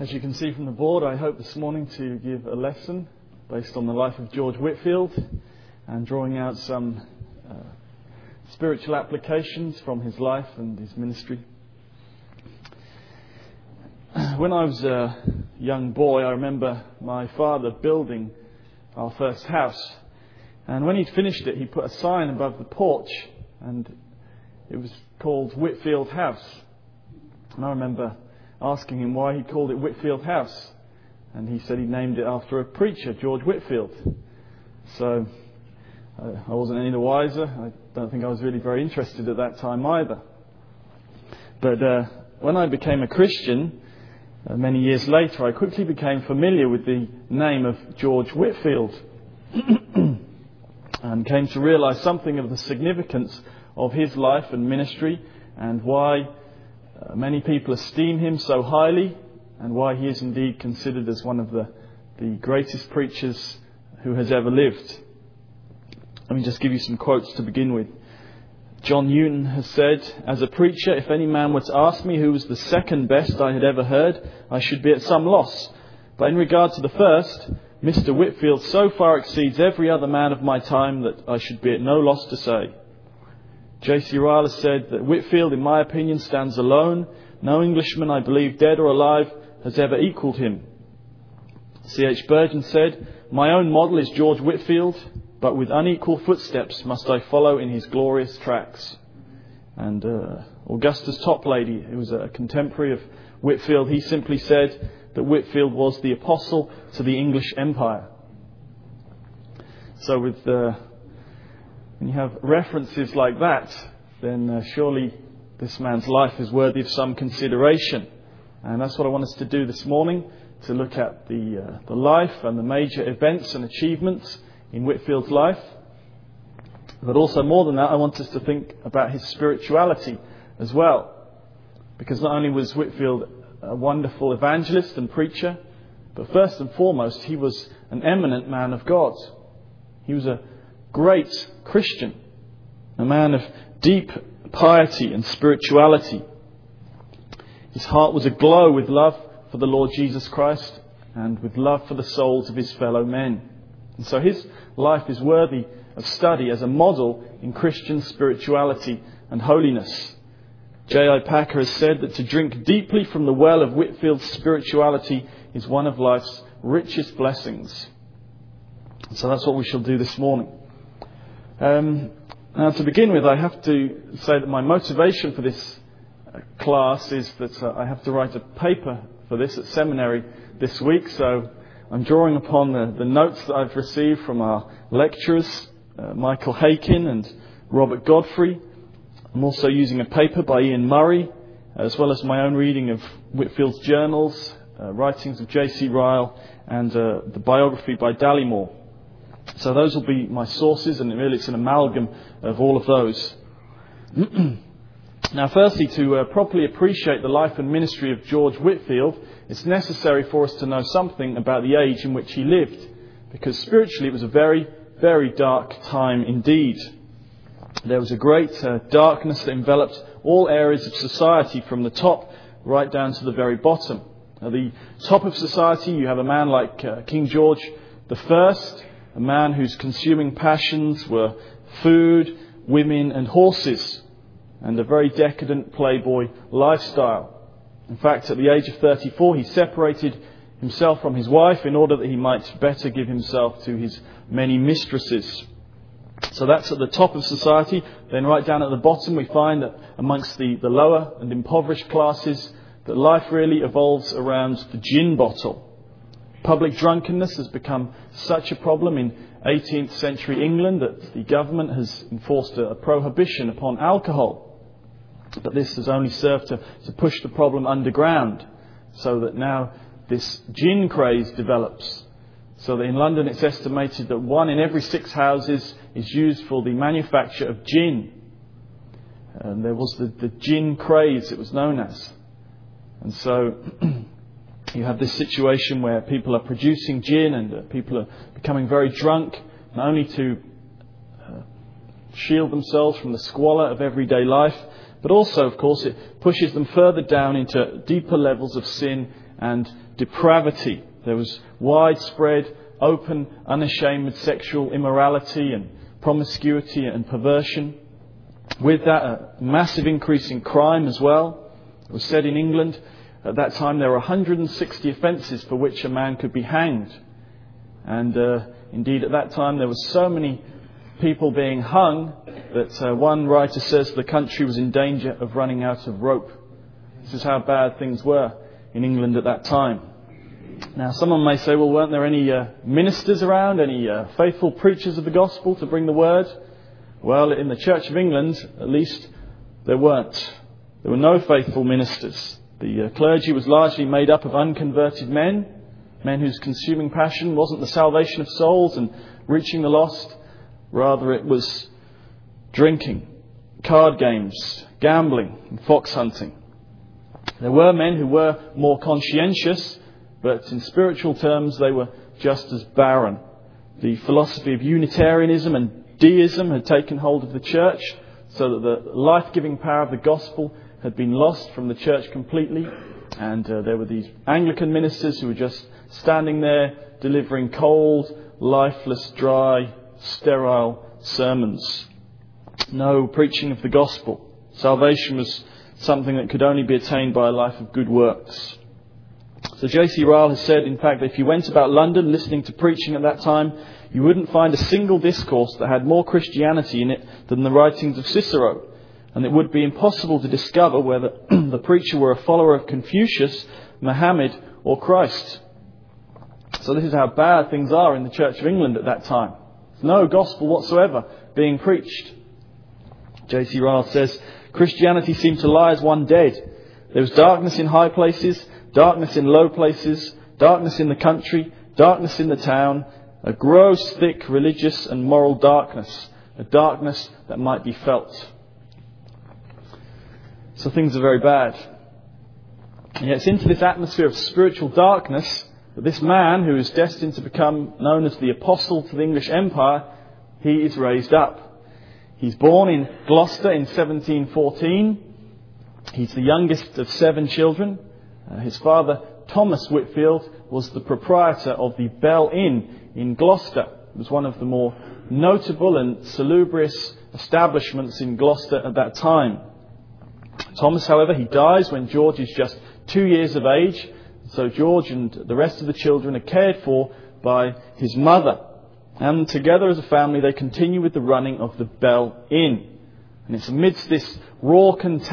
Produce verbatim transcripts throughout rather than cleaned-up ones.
As you can see from the board, I hope this morning to give a lesson based on the life of George Whitefield and drawing out some uh, spiritual applications from his life and his ministry. When I was a young boy, I remember my father building our first house. And when he'd finished it, he put a sign above the porch, and it was called Whitefield House. And I remember asking him why he called it Whitefield House. And he said he named it after a preacher, George Whitefield. So uh, I wasn't any the wiser. I don't think I was really very interested at that time either. But uh, when I became a Christian, uh, many years later, I quickly became familiar with the name of George Whitefield and came to realise something of the significance of his life and ministry and why Uh, many people esteem him so highly, and why he is indeed considered as one of the, the greatest preachers who has ever lived. Let me just give you some quotes to begin with. John Newton has said, "As a preacher, if any man were to ask me who was the second best I had ever heard, I should be at some loss. But in regard to the first, Mister Whitefield so far exceeds every other man of my time that I should be at no loss to say." J C Ryle has said that Whitefield, in my opinion, stands alone. No Englishman, I believe, dead or alive, has ever equalled him. C H Burton said, "My own model is George Whitefield, but with unequal footsteps must I follow in his glorious tracks." And uh, Augustus Toplady, who was a contemporary of Whitefield, he simply said that Whitefield was the apostle to the English Empire. So with Uh, When you have references like that, then uh, surely this man's life is worthy of some consideration. And that's what I want us to do this morning, to look at the, uh, the life and the major events and achievements in Whitefield's life. But also more than that, I want us to think about his spirituality as well. Because not only was Whitefield a wonderful evangelist and preacher, but first and foremost, he was an eminent man of God. He was a great Christian, a man of deep piety and spirituality. His heart was aglow with love for the Lord Jesus Christ and with love for the souls of his fellow men. And so his life is worthy of study as a model in Christian spirituality and holiness. J I Packer has said that to drink deeply from the well of Whitefield's spirituality is one of life's richest blessings. So that's what we shall do this morning. Um, now, to begin with, I have to say that my motivation for this uh, class is that uh, I have to write a paper for this at seminary this week. So I'm drawing upon the, the notes that I've received from our lecturers, uh, Michael Hakin and Robert Godfrey. I'm also using a paper by Ian Murray, as well as my own reading of Whitefield's journals, uh, writings of J C Ryle, and uh, the biography by Dallimore. So those will be my sources, and really it's an amalgam of all of those. Now, firstly, to uh, properly appreciate the life and ministry of George Whitefield, it's necessary for us to know something about the age in which he lived, because spiritually it was a very, very dark time indeed. There was a great uh, darkness that enveloped all areas of society, from the top right down to the very bottom. At the top of society, you have a man like uh, King George the First, a man whose consuming passions were food, women and horses, and a very decadent playboy lifestyle. In fact, at the age of thirty-four, he separated himself from his wife in order that he might better give himself to his many mistresses. So that's at the top of society. Then right down at the bottom, we find that amongst the, the lower and impoverished classes, that life really evolves around the gin bottle. Public drunkenness has become such a problem in eighteenth century England that the government has enforced a, a prohibition upon alcohol. But this has only served to, to push the problem underground, so that now this gin craze develops. So that in London it's estimated that one in every six houses is used for the manufacture of gin. And there was the, the gin craze, it was known as. And so you have this situation where people are producing gin, and uh, people are becoming very drunk, not only to uh, shield themselves from the squalor of everyday life, but also, of course, it pushes them further down into deeper levels of sin and depravity. There was widespread, open, unashamed sexual immorality and promiscuity and perversion. With that, a massive increase in crime as well. It was said in England at that time there were one hundred sixty offences for which a man could be hanged. And uh, indeed at that time there were so many people being hung that uh, one writer says the country was in danger of running out of rope. This is how bad things were in England at that time. Now someone may say, well, weren't there any uh, ministers around, any uh, faithful preachers of the gospel to bring the word? Well, in the Church of England, at least, there weren't. There were no faithful ministers. The uh, clergy was largely made up of unconverted men, men whose consuming passion wasn't the salvation of souls and reaching the lost. Rather, it was drinking, card games, gambling, and fox hunting. There were men who were more conscientious, but in spiritual terms they were just as barren. The philosophy of Unitarianism and deism had taken hold of the church, so that the life-giving power of the gospel had been lost from the church completely. And uh, there were these Anglican ministers who were just standing there delivering cold, lifeless, dry, sterile sermons. No preaching of the gospel. Salvation was something that could only be attained by a life of good works. So J C Ryle has said, in fact, that if you went about London listening to preaching at that time, you wouldn't find a single discourse that had more Christianity in it than the writings of Cicero. And it would be impossible to discover whether the preacher were a follower of Confucius, Muhammad or Christ. So this is how bad things are in the Church of England at that time. There's no gospel whatsoever being preached. J C Ryle says, Christianity seemed to lie as one dead. There was darkness in high places, darkness in low places, darkness in the country, darkness in the town, a gross, thick, religious and moral darkness, a darkness that might be felt. So things are very bad. And yet it's into this atmosphere of spiritual darkness that this man, who is destined to become known as the Apostle to the English Empire, he is raised up. He's born in Gloucester in seventeen fourteen. He's the youngest of seven children. Uh, his father, Thomas Whitefield, was the proprietor of the Bell Inn in Gloucester. It was one of the more notable and salubrious establishments in Gloucester at that time. Thomas, however, he dies when George is just two years of age. So George and the rest of the children are cared for by his mother. And together as a family they continue with the running of the Bell Inn. And it's amidst this raucous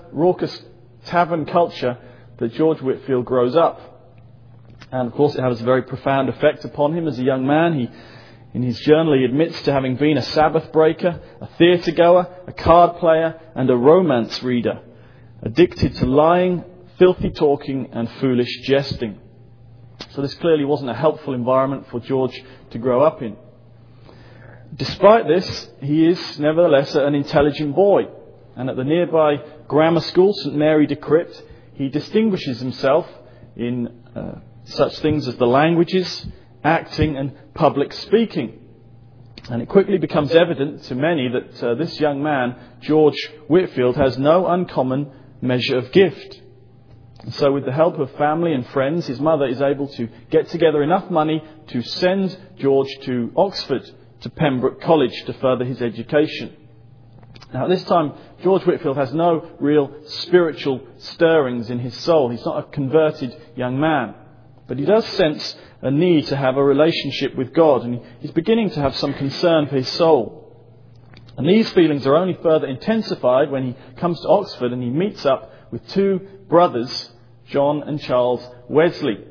tavern culture that George Whitefield grows up. And of course it has a very profound effect upon him as a young man. He, in his journal, he admits to having been a Sabbath breaker, a theatre goer, a card player and a romance reader, addicted to lying, filthy talking and foolish jesting. So this clearly wasn't a helpful environment for George to grow up in. Despite this, he is nevertheless an intelligent boy. And at the nearby grammar school, St Mary de Crypt, he distinguishes himself in uh, such things as the languages, acting and public speaking. And it quickly becomes evident to many that uh, this young man, George Whitefield, has no uncommon measure of gift. And so with the help of family and friends, his mother is able to get together enough money to send George to Oxford, to Pembroke College, to further his education. Now at this time, George Whitefield has no real spiritual stirrings in his soul. He's not a converted young man. But he does sense a need to have a relationship with God, and he's beginning to have some concern for his soul. And these feelings are only further intensified when he comes to Oxford and he meets up with two brothers, John and Charles Wesley.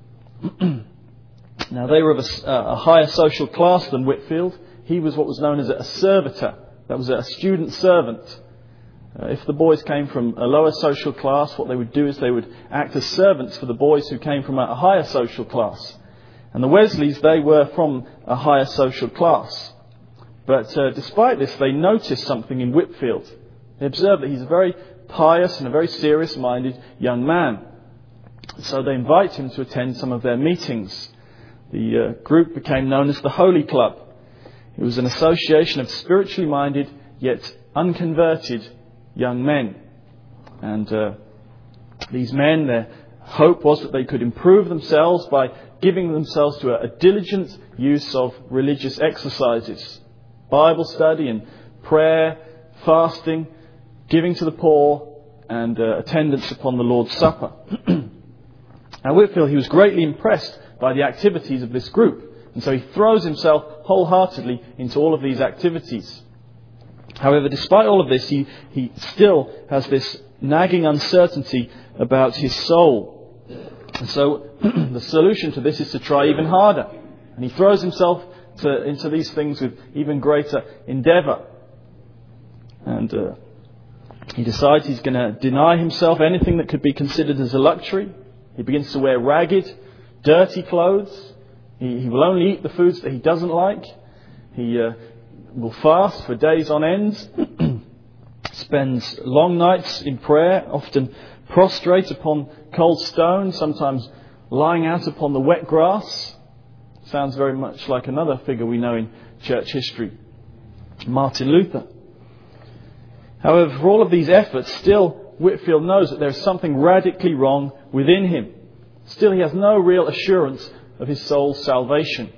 Now they were of a, a higher social class than Whitefield. He was what was known as a servitor. That was a student servant. Uh, if the boys came from a lower social class, what they would do is they would act as servants for the boys who came from a higher social class. And the Wesleys, they were from a higher social class. But uh, despite this, they noticed something in Whitefield. They observed that he's a very pious and a very serious-minded young man. So they invite him to attend some of their meetings. The uh, group became known as the Holy Club. It was an association of spiritually minded yet unconverted young men. And uh, these men, they're hope was that they could improve themselves by giving themselves to a, a diligent use of religious exercises, Bible study and prayer, fasting, giving to the poor, and uh, attendance upon the Lord's Supper. Now Whitefield, he was greatly impressed by the activities of this group, and so he throws himself wholeheartedly into all of these activities. However, despite all of this, he, he still has this nagging uncertainty about his soul. And so the solution to this is to try even harder. And he throws himself to, into these things with even greater endeavour. And uh, he decides he's going to deny himself anything that could be considered as a luxury. He begins to wear ragged, dirty clothes. He, he will only eat the foods that he doesn't like. He uh, will fast for days on end. Spends long nights in prayer, often prostrate upon cold stone, sometimes lying out upon the wet grass. Sounds very much like another figure we know in church history, Martin Luther. However, for all of these efforts, still Whitefield knows that there is something radically wrong within him. Still, he has no real assurance of his soul's salvation.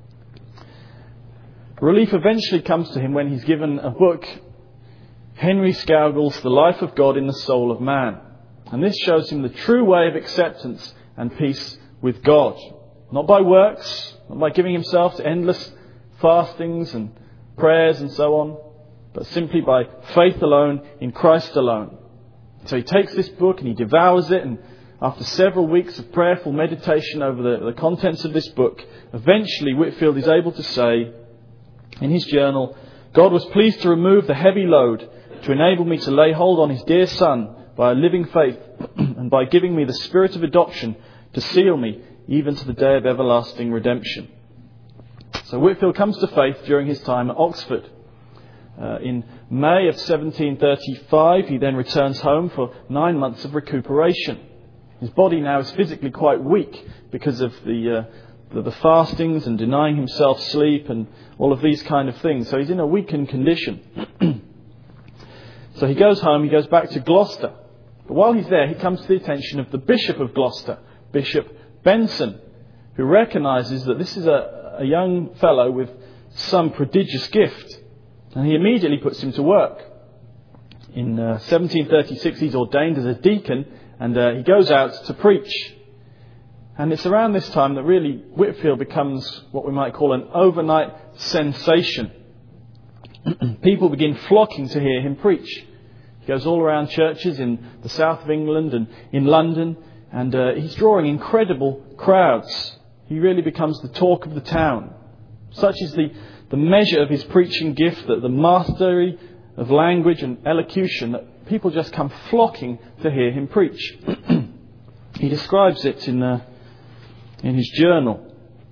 Relief eventually comes to him when he's given a book, Henry Scougal's The Life of God in the Soul of Man. And this shows him the true way of acceptance and peace with God. Not by works, not by giving himself to endless fastings and prayers and so on, but simply by faith alone in Christ alone. So he takes this book and he devours it, and after several weeks of prayerful meditation over the, the contents of this book, eventually Whitefield is able to say in his journal, God was pleased to remove the heavy load to enable me to lay hold on his dear Son by a living faith and by giving me the spirit of adoption to seal me even to the day of everlasting redemption. So Whitefield comes to faith during his time at Oxford. Uh, in May of seventeen thirty-five, he then returns home for nine months of recuperation. His body now is physically quite weak because of the, uh, the, the fastings and denying himself sleep and all of these kind of things. So he's in a weakened condition. So he goes home, he goes back to Gloucester. But while he's there, he comes to the attention of the Bishop of Gloucester, Bishop Benson, who recognises that this is a, a young fellow with some prodigious gift. And he immediately puts him to work. In uh, seventeen thirty-six, he's ordained as a deacon, and uh, he goes out to preach. And it's around this time that really Whitefield becomes what we might call an overnight sensation. People begin flocking to hear him preach. He goes all around churches in the south of England and in London, and uh, he's drawing incredible crowds. He really becomes the talk of the town. Such is the, the measure of his preaching gift, that the mastery of language and elocution, that people just come flocking to hear him preach. He describes it in uh, in his journal.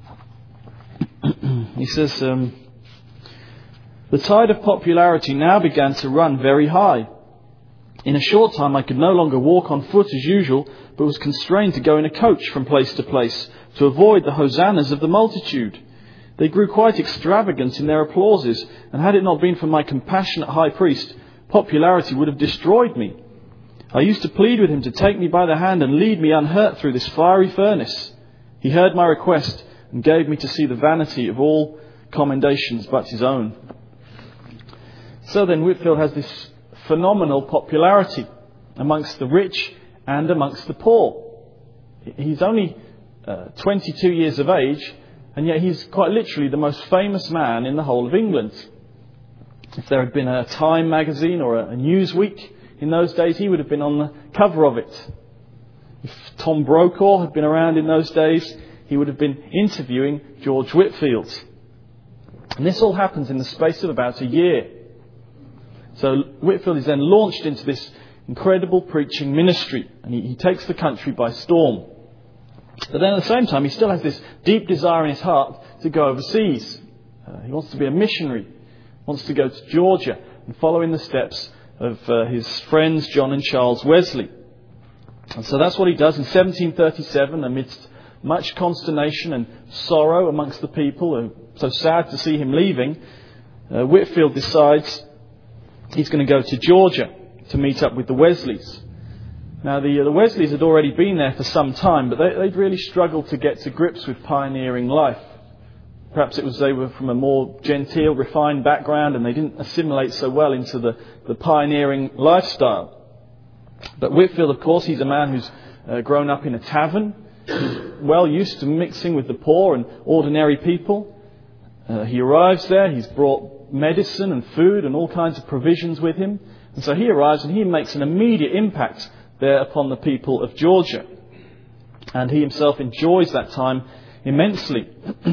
He says, um, the tide of popularity now began to run very high. In a short time I could no longer walk on foot as usual, but was constrained to go in a coach from place to place to avoid the hosannas of the multitude. They grew quite extravagant in their applauses, and had it not been for my compassionate high priest, popularity would have destroyed me. I used to plead with him to take me by the hand and lead me unhurt through this fiery furnace. He heard my request and gave me to see the vanity of all commendations but his own. So then Whitefield has this phenomenal popularity amongst the rich and amongst the poor. He's only uh, twenty-two years of age, and yet he's quite literally the most famous man in the whole of England. If there had been a Time magazine or a Newsweek in those days, he would have been on the cover of it. If Tom Brokaw had been around in those days, he would have been interviewing George Whitefield. And this all happens in the space of about a year. So Whitefield is then launched into this incredible preaching ministry, and he, he takes the country by storm. But then at the same time, he still has this deep desire in his heart to go overseas. Uh, he wants to be a missionary, wants to go to Georgia and follow in the steps of uh, his friends John and Charles Wesley. And so that's what he does in seventeen thirty-seven, amidst much consternation and sorrow amongst the people who are so sad to see him leaving. Uh, Whitefield decides he's going to go to Georgia to meet up with the Wesleys. Now, the, the Wesleys had already been there for some time, but they, they'd really struggled to get to grips with pioneering life. Perhaps it was they were from a more genteel, refined background and they didn't assimilate so well into the, the pioneering lifestyle. But Whitefield, of course, he's a man who's uh, grown up in a tavern, well used to mixing with the poor and ordinary people. Uh, he arrives there, he's brought medicine and food and all kinds of provisions with him. And so he arrives and he makes an immediate impact there upon the people of Georgia. And he himself enjoys that time immensely.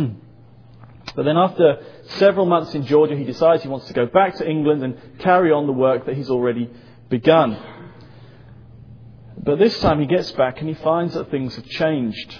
But then after several months in Georgia, he decides he wants to go back to England and carry on the work that he's already begun. But this time he gets back and he finds that things have changed.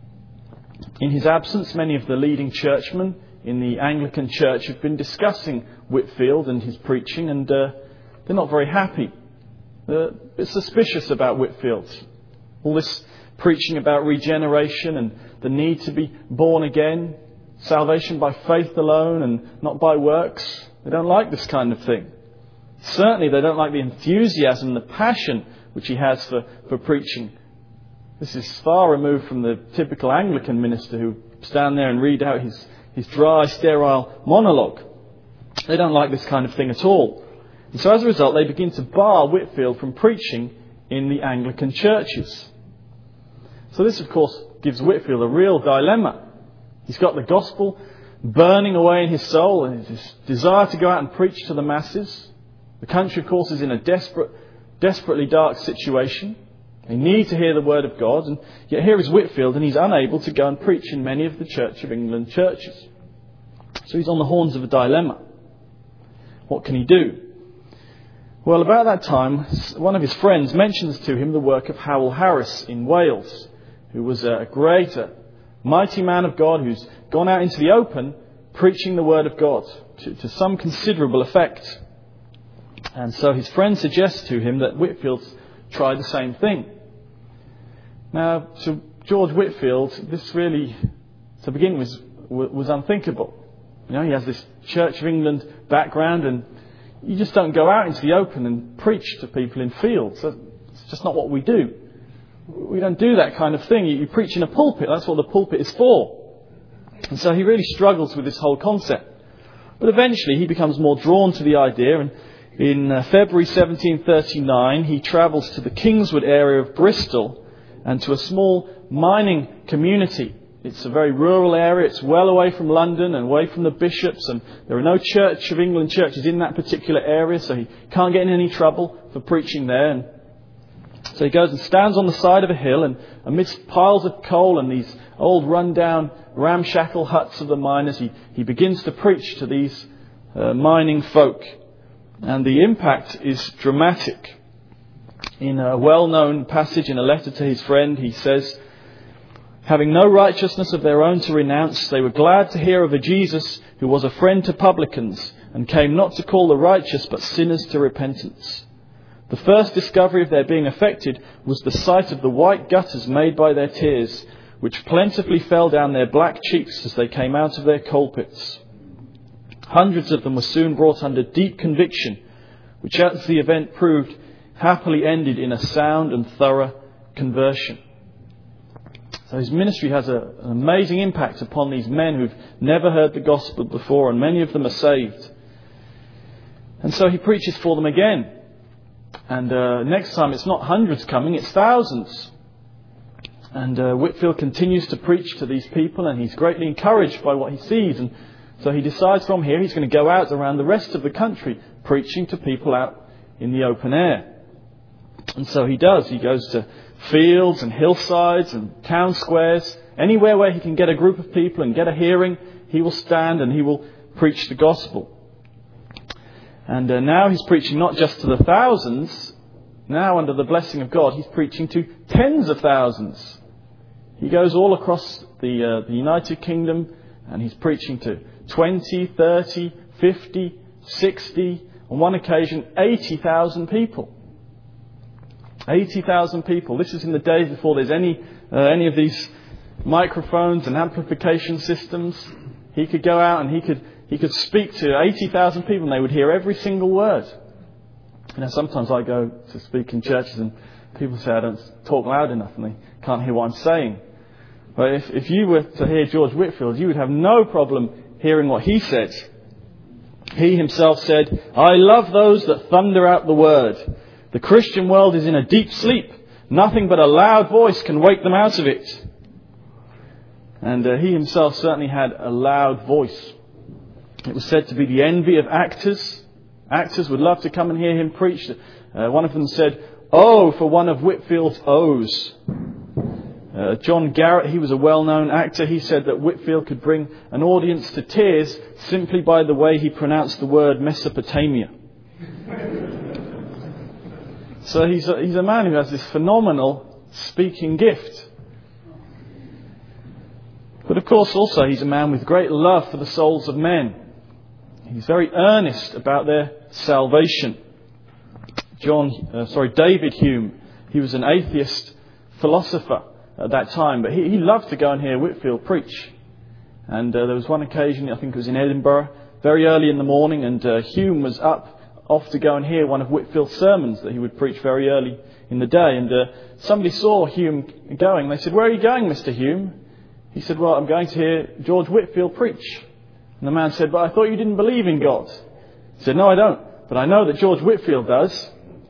In his absence, many of the leading churchmen in the Anglican Church have been discussing Whitefield and his preaching, and uh, they're not very happy. They're a bit suspicious about Whitefield. All this preaching about regeneration and the need to be born again, salvation by faith alone and not by works. They don't like this kind of thing. Certainly they don't like the enthusiasm, the passion which he has for, for preaching. This is far removed from the typical Anglican minister who stand there and read out his, his dry, sterile monologue. They don't like this kind of thing at all. And so as a result, they begin to bar Whitefield from preaching in the Anglican churches. So this, of course, gives Whitefield a real dilemma. He's got the gospel burning away in his soul and his desire to go out and preach to the masses. The country, of course, is in a desperate, desperately dark situation. They need to hear the word of God, and yet here is Whitefield and he's unable to go and preach in many of the Church of England churches. So he's on the horns of a dilemma. What can he do? Well, about that time, one of his friends mentions to him the work of Howell Harris in Wales, who was a great, a mighty man of God who's gone out into the open preaching the word of God to, to some considerable effect. And so his friend suggests to him that Whitefield try the same thing. Now, to George Whitefield, this really, to begin with, was unthinkable. You know, he has this Church of England background, and you just don't go out into the open and preach to people in fields. It's just not what we do. We don't do that kind of thing. You preach in a pulpit. That's what the pulpit is for. And so he really struggles with this whole concept. But eventually he becomes more drawn to the idea, and in uh, February seventeen thirty-nine he travels to the Kingswood area of Bristol and to a small mining community. It's a very rural area. It's well away from London and away from the bishops, and there are no Church of England churches in that particular area, so he can't get in any trouble for preaching there. And so he goes and stands on the side of a hill, and amidst piles of coal and these old run-down ramshackle huts of the miners, he, he begins to preach to these uh, mining folk. And the impact is dramatic. In a well-known passage in a letter to his friend, he says, "Having no righteousness of their own to renounce, they were glad to hear of a Jesus who was a friend to publicans and came not to call the righteous but sinners to repentance. The first discovery of their being affected was the sight of the white gutters made by their tears, which plentifully fell down their black cheeks as they came out of their coal pits. Hundreds of them were soon brought under deep conviction, which, as the event proved, happily ended in a sound and thorough conversion." So his ministry has a, an amazing impact upon these men who've never heard the gospel before, and many of them are saved. And so he preaches for them again. And uh, next time it's not hundreds coming, it's thousands. And uh, Whitefield continues to preach to these people, and he's greatly encouraged by what he sees. And so he decides from here he's going to go out around the rest of the country preaching to people out in the open air. And so he does. He goes to fields and hillsides and town squares. Anywhere where he can get a group of people and get a hearing, he will stand and he will preach the gospel. And uh, now he's preaching not just to the thousands. Now, under the blessing of God, he's preaching to tens of thousands. He goes all across the, uh, the United Kingdom, and he's preaching to twenty, thirty, fifty, sixty, on one occasion eighty thousand people. eighty thousand people. This is in the days before there's any uh, any of these microphones and amplification systems. He could go out and he could he could speak to eighty thousand people, and they would hear every single word. You know, sometimes I go to speak in churches, and People say I don't talk loud enough and they can't hear what I'm saying. But if, if you were to hear George Whitefield, you would have no problem hearing what he said. He himself said, "I love those that thunder out the word. The Christian world is in a deep sleep. Nothing but a loud voice can wake them out of it." And uh, he himself certainly had a loud voice. It was said to be the envy of actors. Actors would love to come and hear him preach. Uh, one of them said, "Oh, for one of Whitefield's O's." Uh, John Garrett, he was a well-known actor. He said that Whitefield could bring an audience to tears simply by the way he pronounced the word Mesopotamia. So he's a, he's a man who has this phenomenal speaking gift. But of course also he's a man with great love for the souls of men. He's very earnest about their salvation. John, uh, sorry, David Hume, he was an atheist philosopher at that time, but he, he loved to go and hear Whitefield preach. And uh, there was one occasion, I think it was in Edinburgh, very early in the morning, and uh, Hume was up, off to go and hear one of Whitefield's sermons that he would preach very early in the day. And uh, somebody saw Hume going. They said, "Where are you going, Mister Hume?" He said, "Well, I'm going to hear George Whitefield preach." And the man said, "But I thought you didn't believe in God." He said, "No, I don't. But I know that George Whitefield does."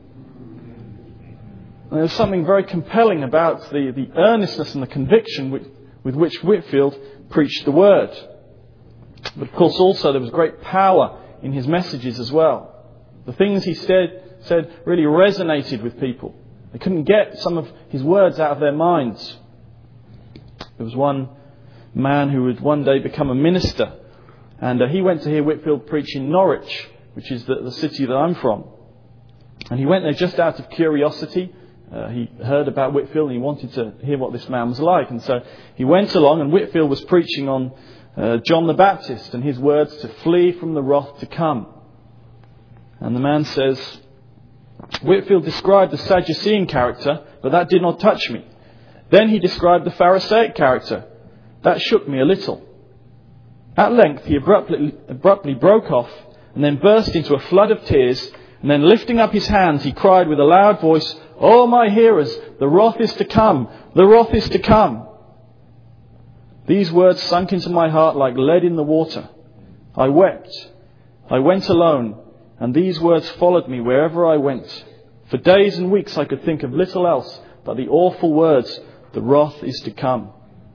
And there was something very compelling about the, the earnestness and the conviction with, with which Whitefield preached the word. But of course also there was great power in his messages as well. The things he said, said really resonated with people. They couldn't get some of his words out of their minds. There was one man who would one day become a minister, and uh, he went to hear Whitefield preach in Norwich, which is the, the city that I'm from. And he went there just out of curiosity. Uh, he heard about Whitefield and he wanted to hear what this man was like. And so he went along, and Whitefield was preaching on uh, John the Baptist and his words to flee from the wrath to come. And the man says, "Whitefield described the Sadducean character, but that did not touch me. Then he described the Pharisaic character. That shook me a little. At length he abruptly, abruptly broke off and then burst into a flood of tears, and then lifting up his hands he cried with a loud voice, 'O my hearers, the wrath is to come, the wrath is to come.' These words sunk into my heart like lead in the water. I wept. I went alone, and these words followed me wherever I went. For days and weeks I could think of little else but the awful words, 'The wrath is to come.'"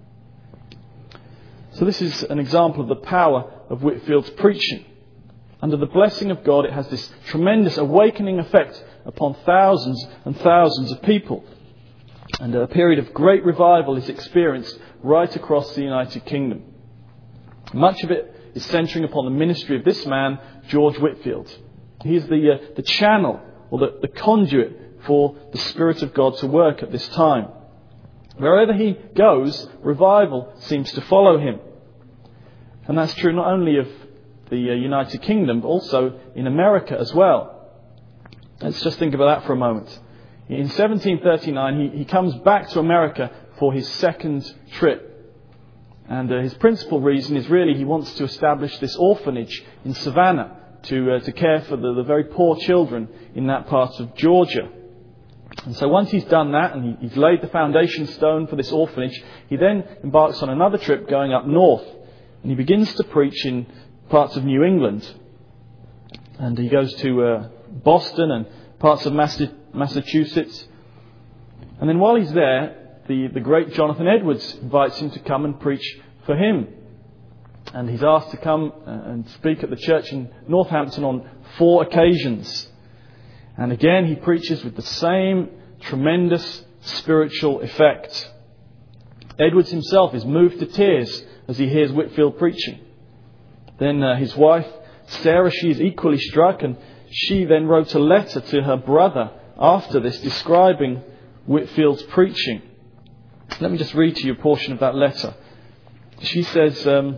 So this is an example of the power of Whitefield's preaching. Under the blessing of God, it has this tremendous awakening effect upon thousands and thousands of people. And a period of great revival is experienced right across the United Kingdom. Much of it is centering upon the ministry of this man, George Whitefield. He is the, uh, the channel or the, the conduit for the Spirit of God to work at this time. Wherever he goes, revival seems to follow him. And that's true not only of the uh, United Kingdom, but also in America as well. Let's just think about that for a moment. In seventeen thirty-nine, he, he comes back to America for his second trip. And uh, his principal reason is really he wants to establish this orphanage in Savannah to uh, to care for the, the very poor children in that part of Georgia. And so once he's done that and he, he's laid the foundation stone for this orphanage, he then embarks on another trip going up north. And he begins to preach in parts of New England. And he goes to uh, Boston and parts of Massachusetts. And then while he's there, the, the great Jonathan Edwards invites him to come and preach for him. And he's asked to come and speak at the church in Northampton on four occasions. And again, he preaches with the same tremendous spiritual effect. Edwards himself is moved to tears as he hears Whitefield preaching. Then uh, his wife, Sarah, she is equally struck, and she then wrote a letter to her brother after this describing Whitefield's preaching. Let me just read to you a portion of that letter. She says, um,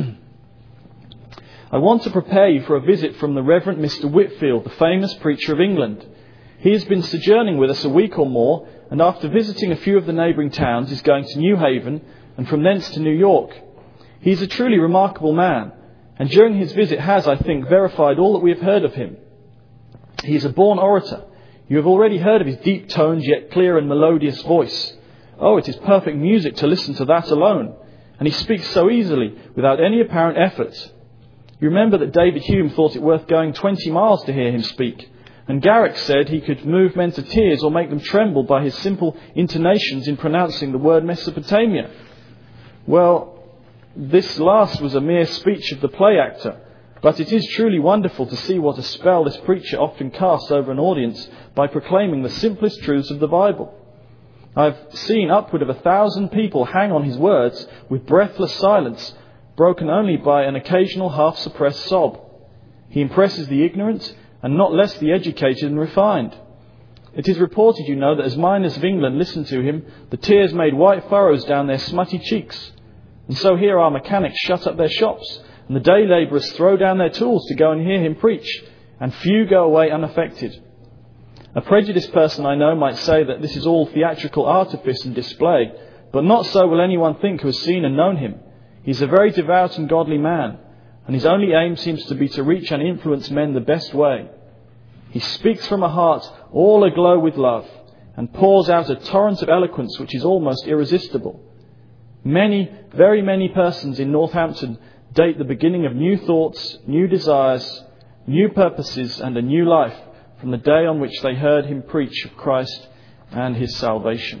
"I want to prepare you for a visit from the Reverend Mister Whitefield, the famous preacher of England. He has been sojourning with us a week or more, and after visiting a few of the neighbouring towns is going to New Haven, and from thence to New York. He is a truly remarkable man, and during his visit has, I think, verified all that we have heard of him. He is a born orator. You have already heard of his deep toned yet clear and melodious voice. Oh, it is perfect music to listen to that alone. And he speaks so easily, without any apparent effort. You remember that David Hume thought it worth going twenty miles to hear him speak. And Garrick said he could move men to tears or make them tremble by his simple intonations in pronouncing the word Mesopotamia. Well, this last was a mere speech of the play actor. But it is truly wonderful to see what a spell this preacher often casts over an audience by proclaiming the simplest truths of the Bible. I've seen upward of a thousand people hang on his words with breathless silence, broken only by an occasional half-suppressed sob. He impresses the ignorant and not less the educated and refined. It is reported, you know, that as miners of England listened to him, the tears made white furrows down their smutty cheeks. And so here our mechanics shut up their shops, and the day labourers throw down their tools to go and hear him preach, and few go away unaffected. A prejudiced person I know might say that this is all theatrical artifice and display, but not so will anyone think who has seen and known him. He is a very devout and godly man, and his only aim seems to be to reach and influence men the best way. He speaks from a heart all aglow with love, and pours out a torrent of eloquence which is almost irresistible. Many, very many persons in Northampton date the beginning of new thoughts, new desires, new purposes, and a new life from the day on which they heard him preach of Christ and his salvation.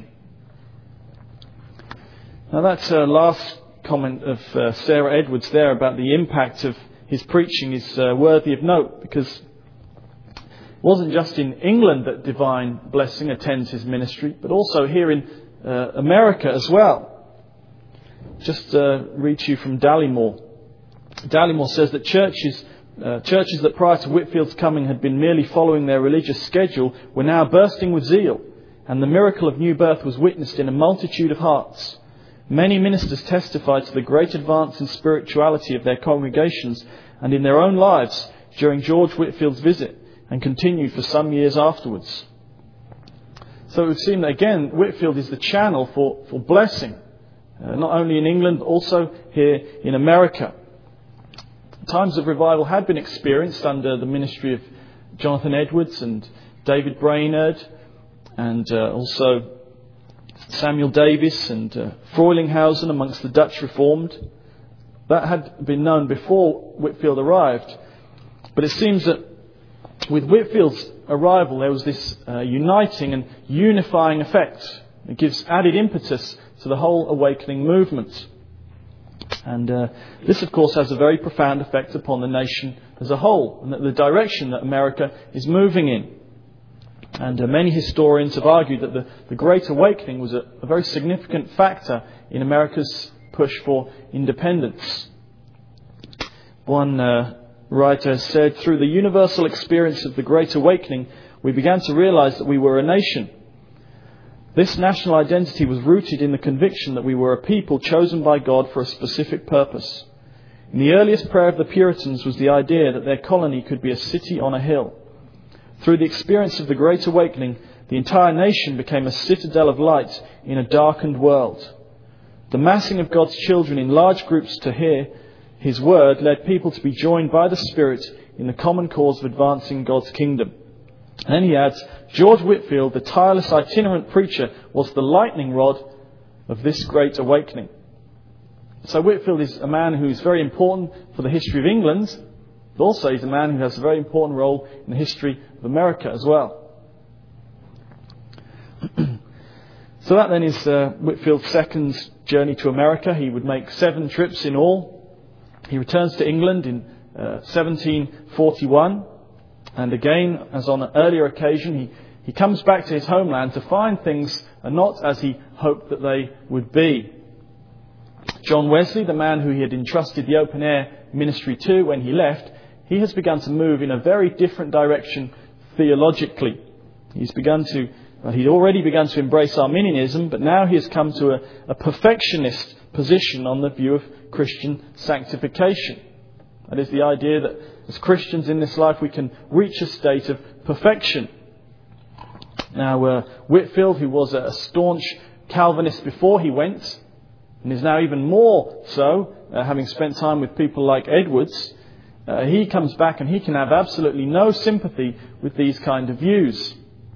Now that uh, last comment of uh, Sarah Edwards there about the impact of his preaching is uh, worthy of note, because it wasn't just in England that divine blessing attends his ministry, but also here in uh, America as well. Just uh, read to you from Dallimore. Dallimore says that churches uh, churches that prior to Whitfield's coming had been merely following their religious schedule were now bursting with zeal, and the miracle of new birth was witnessed in a multitude of hearts. Many ministers testified to the great advance in spirituality of their congregations and in their own lives during George Whitfield's visit, and continued for some years afterwards. So it would seem that again Whitfield is the channel for, for blessing, uh, not only in England but also here in America. Times of revival had been experienced under the ministry of Jonathan Edwards and David Brainerd, and uh, also Samuel Davis and uh, Frelinghuysen amongst the Dutch Reformed. That had been known before Whitfield arrived. But it seems that with Whitfield's arrival there was this uh, uniting and unifying effect. It gives added impetus to the whole awakening movement. And uh, this, of course, has a very profound effect upon the nation as a whole, and the direction that America is moving in. And uh, many historians have argued that the, the Great Awakening was a, a very significant factor in America's push for independence. One uh, writer has said, "Through the universal experience of the Great Awakening, we began to realize that we were a nation. This national identity was rooted in the conviction that we were a people chosen by God for a specific purpose. In the earliest prayer of the Puritans was the idea that their colony could be a city on a hill. Through the experience of the Great Awakening, the entire nation became a citadel of light in a darkened world. The massing of God's children in large groups to hear His word led people to be joined by the Spirit in the common cause of advancing God's kingdom." And then he adds, "George Whitfield, the tireless itinerant preacher, was the lightning rod of this great awakening." So Whitfield is a man who is very important for the history of England, but also he's a man who has a very important role in the history of America as well. So that then is uh, Whitfield's second journey to America. He would make seven trips in all. He returns to England in uh, seventeen forty-one. And again, as on an earlier occasion, he, he comes back to his homeland to find things are not as he hoped that they would be. John Wesley, the man who he had entrusted the open air ministry to when he left, he has begun to move in a very different direction theologically. He's begun to, well, he'd already begun to embrace Arminianism, but now he has come to a, a perfectionist position on the view of Christian sanctification. That is the idea that as Christians in this life we can reach a state of perfection. Now, uh, Whitfield, who was a staunch Calvinist before he went, and is now even more so, uh, having spent time with people like Edwards, uh, he comes back and he can have absolutely no sympathy with these kind of views.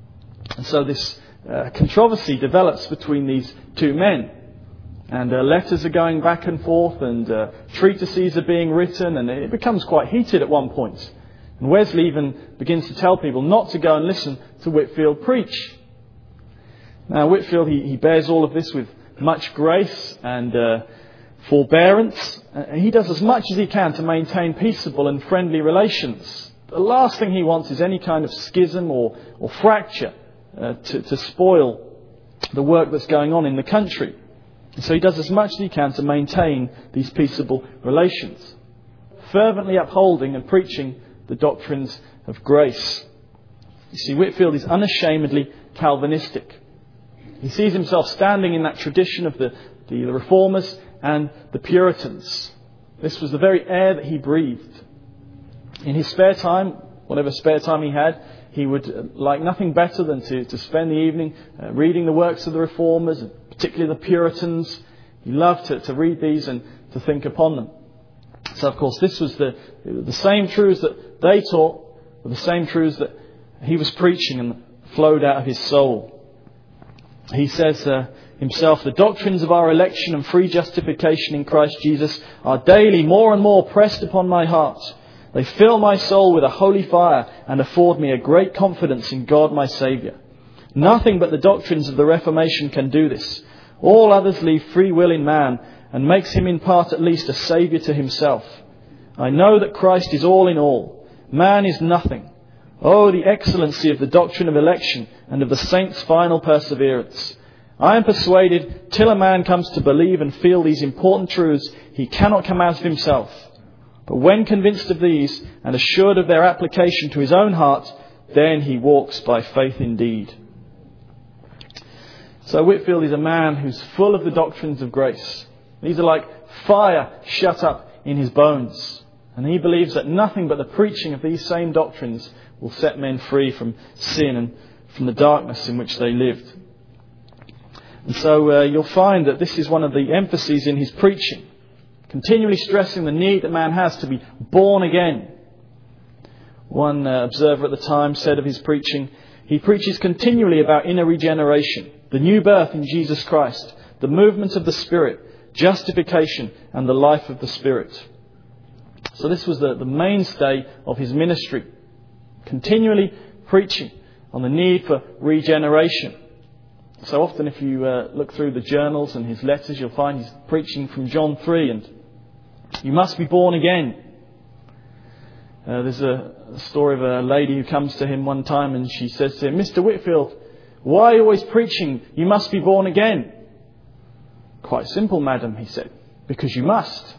And so this uh, controversy develops between these two men. And uh, letters are going back and forth, and uh, treatises are being written, and it becomes quite heated at one point. And Wesley even begins to tell people not to go and listen to Whitefield preach. Now, Whitefield, he, he bears all of this with much grace and uh, forbearance. Uh, he does as much as he can to maintain peaceable and friendly relations. The last thing he wants is any kind of schism or, or fracture uh, to, to spoil the work that's going on in the country. And so he does as much as he can to maintain these peaceable relations, fervently upholding and preaching the doctrines of grace. You see, Whitefield is unashamedly Calvinistic. He sees himself standing in that tradition of the, the, the Reformers and the Puritans. This was the very air that he breathed. In his spare time, whatever spare time he had, he would uh, like nothing better than to, to spend the evening uh, reading the works of the Reformers, and particularly the Puritans. He loved to, to read these and to think upon them. So, of course, this was the, the same truths that they taught, were the same truths that he was preaching and flowed out of his soul. He says uh, himself, the doctrines of our election and free justification in Christ Jesus are daily more and more pressed upon my heart. They fill my soul with a holy fire and afford me a great confidence in God my Saviour. Nothing but the doctrines of the Reformation can do this. All others leave free will in man and makes him in part at least a saviour to himself. I know that Christ is all in all. Man is nothing. Oh, the excellency of the doctrine of election and of the saints' final perseverance. I am persuaded, till a man comes to believe and feel these important truths, he cannot come out of himself. But when convinced of these and assured of their application to his own heart, then he walks by faith indeed. So Whitefield is a man who's full of the doctrines of grace. These are like fire shut up in his bones. And he believes that nothing but the preaching of these same doctrines will set men free from sin and from the darkness in which they lived. And so uh, you'll find that this is one of the emphases in his preaching, continually stressing the need that man has to be born again. One uh, observer at the time said of his preaching, he preaches continually about inner regeneration, the new birth in Jesus Christ, the movement of the Spirit, justification and the life of the Spirit. So this was the, the mainstay of his ministry, continually preaching on the need for regeneration. So often if you uh, look through the journals and his letters, you'll find he's preaching from John three and you must be born again. Uh, there's a, a story of a lady who comes to him one time and she says to him, Mister Whitefield, why are you always preaching you must be born again? Quite simple, madam, he said, because you must.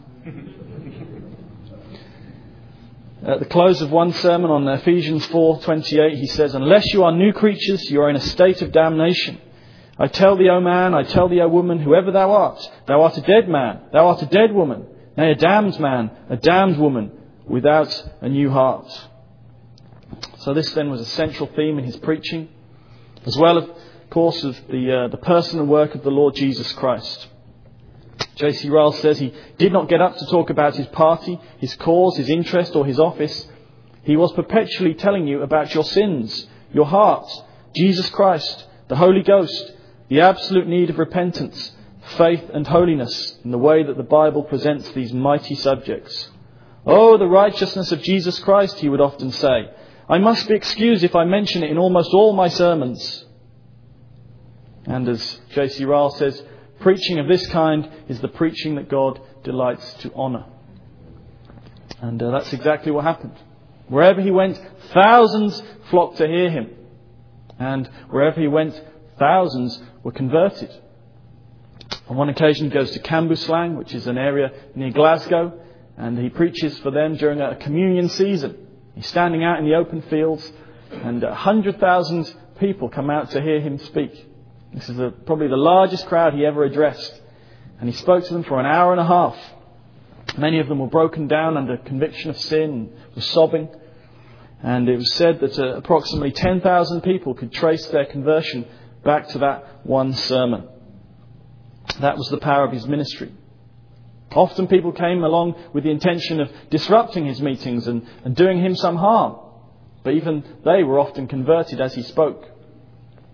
At the close of one sermon on Ephesians four twenty-eight, he says, unless you are new creatures, you are in a state of damnation. I tell thee, O man, I tell thee, O woman, whoever thou art, thou art a dead man, thou art a dead woman, nay, a damned man, a damned woman, without a new heart. So this then was a central theme in his preaching, as well, of course, as the, uh, the personal work of the Lord Jesus Christ. J C Ryle says he did not get up to talk about his party, his cause, his interest or his office. He was perpetually telling you about your sins, your heart, Jesus Christ, the Holy Ghost, the absolute need of repentance, faith and holiness in the way that the Bible presents these mighty subjects. Oh, the righteousness of Jesus Christ, he would often say. I must be excused if I mention it in almost all my sermons. And as J C Ryle says, preaching of this kind is the preaching that God delights to honour. And uh, that's exactly what happened. Wherever he went, thousands flocked to hear him. And wherever he went, thousands were converted. On one occasion he goes to Cambuslang, which is an area near Glasgow, and he preaches for them during a communion season. He's standing out in the open fields, and one hundred thousand people come out to hear him speak. This is a, probably the largest crowd he ever addressed. And he spoke to them for an hour and a half. Many of them were broken down under conviction of sin, were sobbing. And it was said that uh, approximately ten thousand people could trace their conversion back to that one sermon. That was the power of his ministry. Often people came along with the intention of disrupting his meetings and, and doing him some harm. But even they were often converted as he spoke.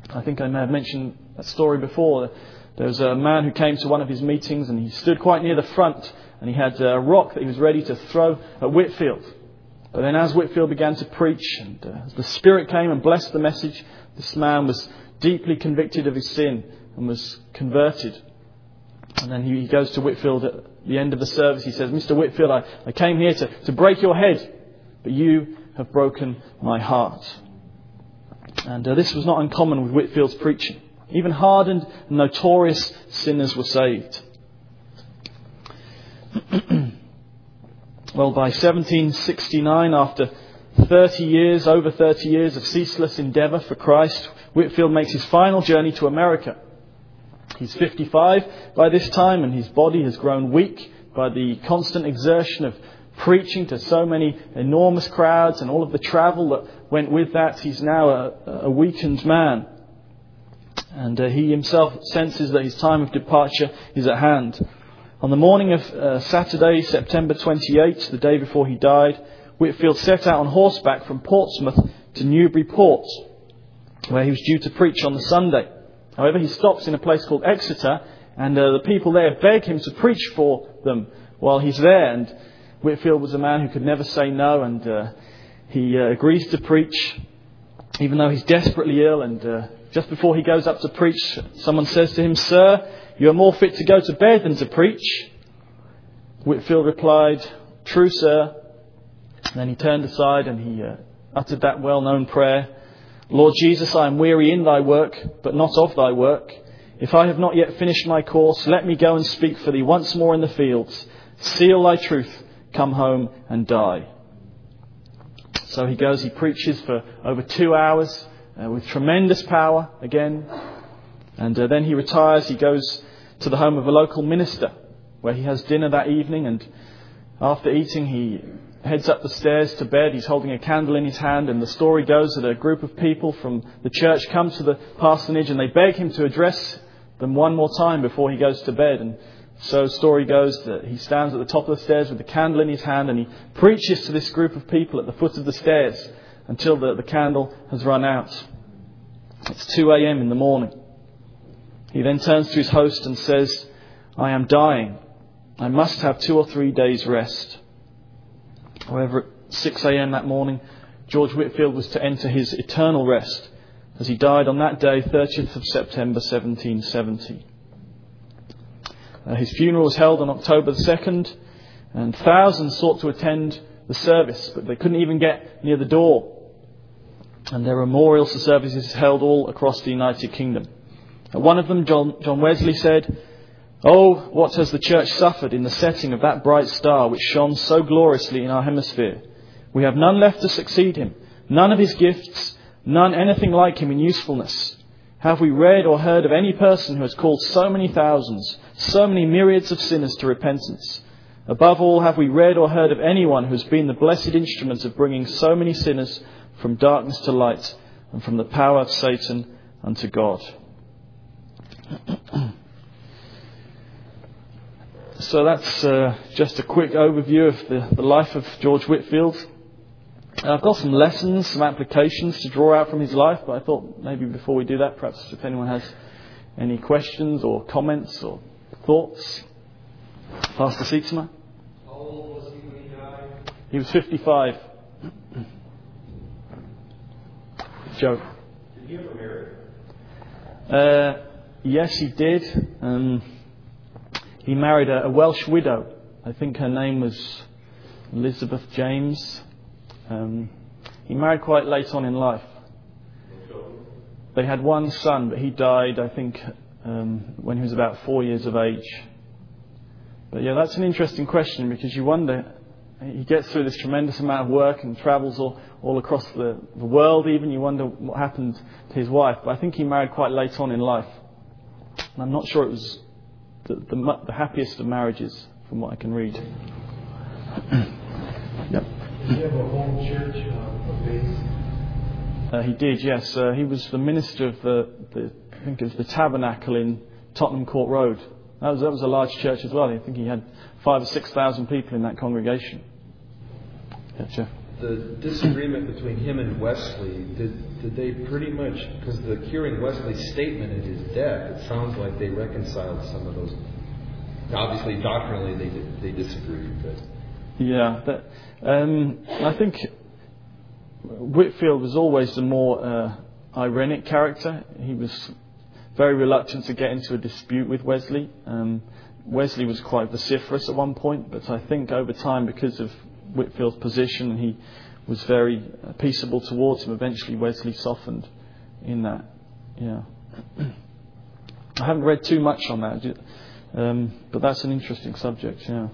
I think I may have mentioned that story before. There was a man who came to one of his meetings and he stood quite near the front and he had a rock that he was ready to throw at Whitefield. But then as Whitefield began to preach and uh, as the Spirit came and blessed the message, this man was deeply convicted of his sin and was converted. And then he goes to Whitefield at the end of the service. He says, "Mister Whitefield, I, I came here to, to break your head, but you have broken my heart." And uh, this was not uncommon with Whitefield's preaching. Even hardened and notorious sinners were saved. Well, by seventeen sixty-nine, after thirty years, over thirty years of ceaseless endeavour for Christ, Whitefield makes his final journey to America. He's fifty-five by this time, and his body has grown weak by the constant exertion of preaching to so many enormous crowds and all of the travel that went with that. He's now a, a weakened man. And uh, he himself senses that his time of departure is at hand. On the morning of uh, Saturday, September twenty-eighth, the day before he died, Whitefield set out on horseback from Portsmouth to Newburyport, where he was due to preach on the Sunday. However, he stops in a place called Exeter, and uh, the people there beg him to preach for them while he's there. And Whitefield was a man who could never say no, and uh, he uh, agrees to preach, even though he's desperately ill. And uh, just before he goes up to preach, someone says to him, "Sir, you are more fit to go to bed than to preach." Whitefield replied, "True, sir." And then he turned aside and he uh, uttered that well-known prayer, "Lord Jesus, I am weary in thy work, but not of thy work. If I have not yet finished my course, let me go and speak for thee once more in the fields. Seal thy truth, come home and die." So he goes, he preaches for over two hours uh, with tremendous power again. And uh, then he retires. He goes to the home of a local minister where he has dinner that evening. And after eating, he heads up the stairs to bed. He's holding a candle in his hand. And the story goes that a group of people from the church come to the parsonage and they beg him to address them one more time before he goes to bed. And so the story goes that he stands at the top of the stairs with the candle in his hand and he preaches to this group of people at the foot of the stairs until the, the candle has run out. It's two a.m. in the morning. He then turns to his host and says, "I am dying. I must have two or three days rest." However, at six a.m. that morning, George Whitefield was to enter his eternal rest as he died on that day, thirtieth of September seventeen seventy. Uh, his funeral was held on October the second, and thousands sought to attend the service, but they couldn't even get near the door. And there were memorial services held all across the United Kingdom. At one of them, John, John Wesley said, "Oh, what has the church suffered in the setting of that bright star which shone so gloriously in our hemisphere. We have none left to succeed him, none of his gifts, none anything like him in usefulness. Have we read or heard of any person who has called so many thousands, so many myriads of sinners to repentance? Above all, have we read or heard of anyone who has been the blessed instrument of bringing so many sinners from darkness to light and from the power of Satan unto God?" So that's uh, just a quick overview of the, the life of George Whitefield. And I've got some lessons, some applications to draw out from his life, but I thought maybe before we do that, perhaps if anyone has any questions or comments or thoughts. Pastor Sietzma? How old was he when he died? He was fifty-five. Joe? Did he ever marry? Uh, yes, he did. Um, he married a, a Welsh widow. I think her name was Elizabeth James. Um, he married quite late on in life. They had one son, but he died, I think, um, when he was about four years of age. But yeah, that's an interesting question because you wonder, he gets through this tremendous amount of work and travels all, all across the, the world even. You wonder what happened to his wife. But I think he married quite late on in life. And I'm not sure it was the, the, the happiest of marriages from what I can read. Yep. Did he have a home church, uh, a base? Uh, he did, yes. Uh, he was the minister of the, the, I think it was the Tabernacle in Tottenham Court Road. That was that was a large church as well. I think he had five or six thousand people in that congregation. Yeah, Jeff. the disagreement between him and Wesley, did did they pretty much, because the curing Wesley's statement at his death, it sounds like they reconciled some of those. Obviously, doctrinally, they did, they disagreed, but yeah, that, um, I think Whitefield was always the more uh, ironic character. He was very reluctant to get into a dispute with Wesley. Um, Wesley was quite vociferous at one point, but I think over time, because of Whitefield's position, and he was very peaceable towards him, eventually Wesley softened in that. Yeah, I haven't read too much on that, um, but that's an interesting subject. Yeah,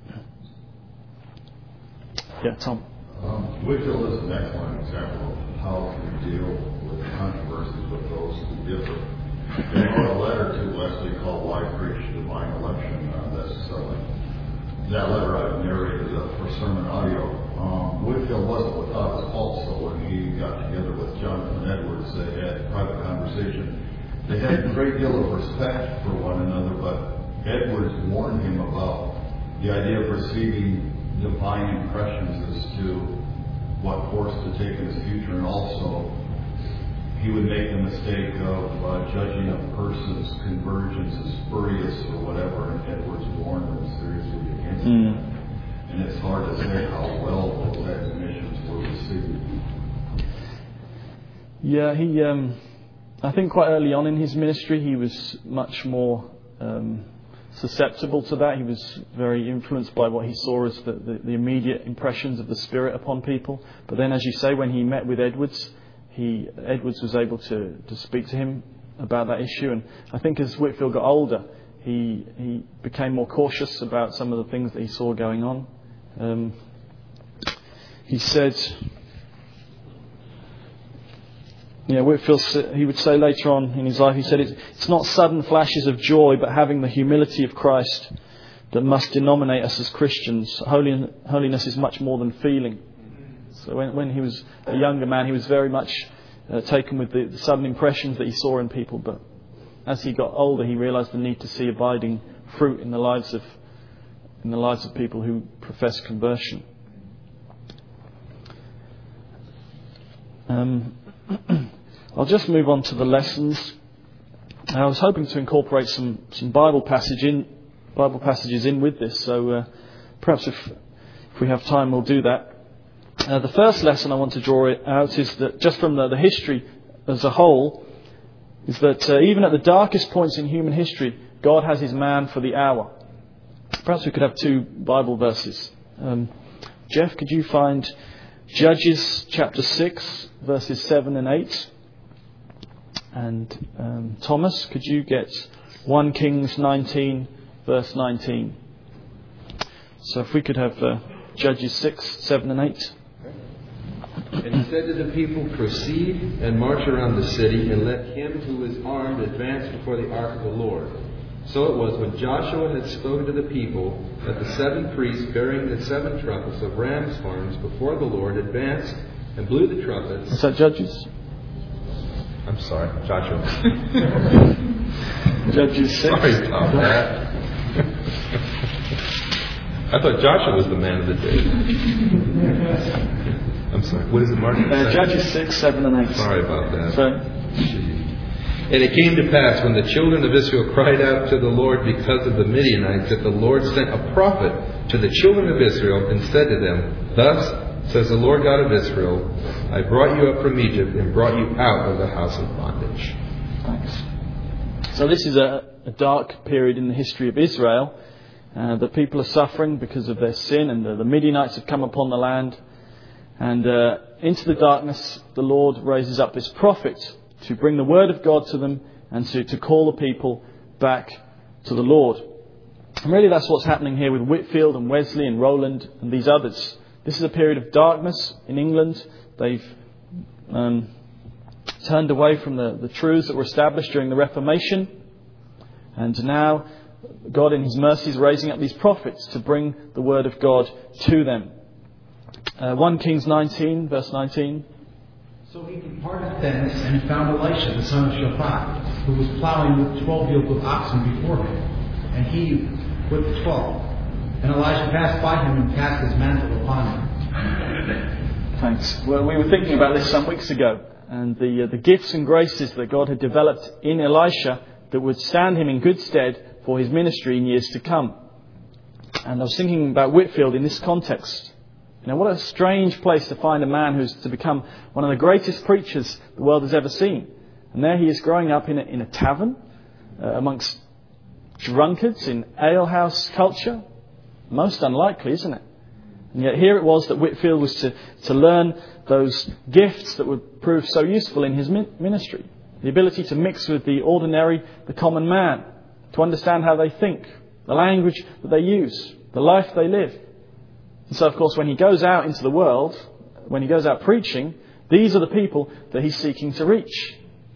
yeah, Tom. Um, Whitefield is an excellent example of how to deal with controversies with those who differ. He wrote a letter to Wesley called "Why Preach Divine Election?" Uh, that's selling. That letter I've narrated uh, for sermon audio. Um, Whitefield wasn't without his fault, so when he got together with Jonathan Edwards, they had a private conversation. They had a great deal of respect for one another, but Edwards warned him about the idea of receiving divine impressions as to what course to take in his future, and also he would make the mistake of uh, judging a person's convergence as spurious or whatever, and Edwards warned him seriously against Mm. that. And it's hard to say how well those admonitions were received. Yeah, he. Um, I think quite early on in his ministry, he was much more um, susceptible to that. He was very influenced by what he saw as the, the, the immediate impressions of the Spirit upon people. But then, as you say, when he met with Edwards, he Edwards was able to, to speak to him about that issue. And I think as Whitefield got older, he he became more cautious about some of the things that he saw going on. Um, he said, yeah, Whitefield, he would say later on in his life, he said, it's not sudden flashes of joy, but having the humility of Christ that must denominate us as Christians. Holiness is much more than feeling. So when, when he was a younger man, he was very much uh, taken with the, the sudden impressions that he saw in people. But as he got older, he realised the need to see abiding fruit in the lives of in the lives of people who profess conversion. Um, I'll just move on to the lessons. I was hoping to incorporate some, some Bible passage in Bible passages in with this. So uh, perhaps if if we have time, we'll do that. Uh, the first lesson I want to draw out is that just from the, the history as a whole, is that uh, even at the darkest points in human history, God has his man for the hour. Perhaps we could have two Bible verses. Um, Jeff, could you find Judges chapter six, verses seven and eight? And um, Thomas, could you get First Kings nineteen, verse nineteen? So if we could have uh, Judges six, seven and eight. And he said to the people, "Proceed and march around the city, and let him who is armed advance before the ark of the Lord." So it was, when Joshua had spoken to the people, that the seven priests bearing the seven trumpets of ram's horns before the Lord advanced and blew the trumpets. Is that Judges? I'm sorry, Joshua. Judges six. Sorry about that. I thought Joshua was the man of the day. I'm sorry. What is it, Mark? Uh, Judges six, seven and eight. Sorry about that. Sorry. And it came to pass, when the children of Israel cried out to the Lord because of the Midianites, that the Lord sent a prophet to the children of Israel and said to them, "Thus says the Lord God of Israel, I brought you up from Egypt and brought you out of the house of bondage." Thanks. So this is a, a dark period in the history of Israel. Uh, the people are suffering because of their sin, and the, the Midianites have come upon the land. And uh, into the darkness, the Lord raises up this prophet to bring the word of God to them and to, to call the people back to the Lord. And really that's what's happening here with Whitefield and Wesley and Rowland and these others. This is a period of darkness in England. They've um, turned away from the, the truths that were established during the Reformation. And now God in his mercy is raising up these prophets to bring the word of God to them. Uh, First Kings nineteen, verse nineteen. So he departed thence, and he found Elisha, the son of Shaphat, who was plowing with twelve yoke of oxen before him, and he with the twelve. And Elisha passed by him and cast his mantle upon him. Thanks. Well, we were thinking about this some weeks ago, and the uh, the gifts and graces that God had developed in Elisha that would stand him in good stead for his ministry in years to come. And I was thinking about Whitefield in this context. You know, what a strange place to find a man who's to become one of the greatest preachers the world has ever seen. And there he is growing up in a, in a tavern uh, amongst drunkards in alehouse culture. Most unlikely, isn't it? And yet here it was that Whitefield was to, to learn those gifts that would prove so useful in his ministry. The ability to mix with the ordinary, the common man, to understand how they think, the language that they use, the life they live. And so, of course, when he goes out into the world, when he goes out preaching, these are the people that he's seeking to reach.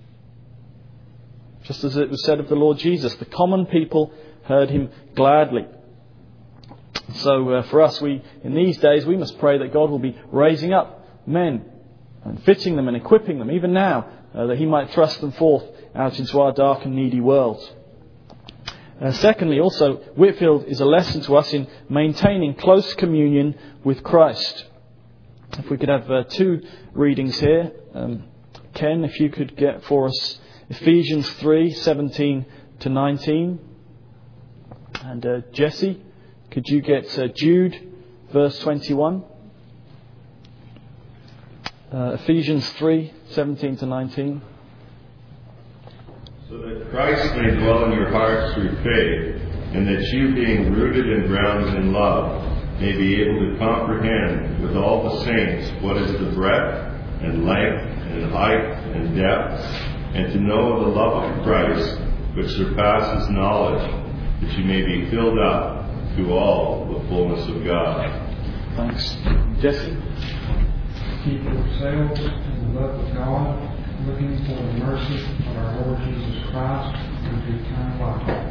Just as it was said of the Lord Jesus, the common people heard him gladly. So uh, for us, we in these days, we must pray that God will be raising up men and fitting them and equipping them, even now, uh, that he might thrust them forth out into our dark and needy world. Uh, secondly, also, Whitefield is a lesson to us in maintaining close communion with Christ. If we could have uh, two readings here. Um, Ken, if you could get for us Ephesians three, seventeen to nineteen. And uh, Jesse, could you get uh, Jude, verse twenty-one? Uh, Ephesians three, seventeen to nineteen. So that Christ may dwell in your hearts through faith, and that you, being rooted and grounded in love, may be able to comprehend with all the saints what is the breadth and length and height and depth, and to know the love of Christ, which surpasses knowledge, that you may be filled up to all the fullness of God. Thanks. Jesse? Keep yourselves in the love of God, looking for the mercy of our Lord Jesus Christ and the eternal